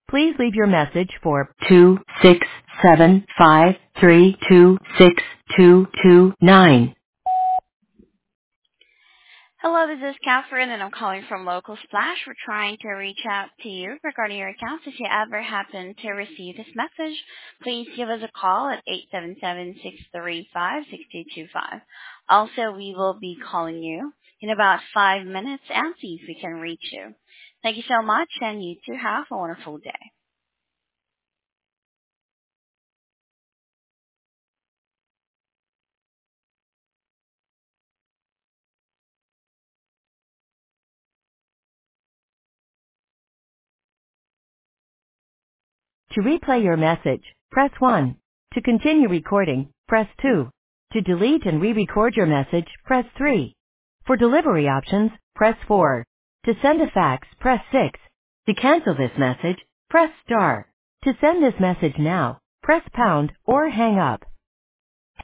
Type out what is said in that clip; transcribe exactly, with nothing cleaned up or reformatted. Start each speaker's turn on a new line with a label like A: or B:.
A: Please leave your message for two six seven five three two six two two nine.
B: Hello, this is Catherine, and I'm calling from Local Splash. We're trying to reach out to you regarding your accounts. If you ever happen to receive this message, please give us a call at eight seven seven, six three five, six two two five. Also, we will be calling you in about five minutes and see if we can reach you. Thank you so much, and you too have a wonderful day.
A: To replay your message, press one. To continue recording, press two. To delete and re-record your message, press three. For delivery options, press four. To send a fax, press six. To cancel this message, press star. To send this message now, press pound or hang up.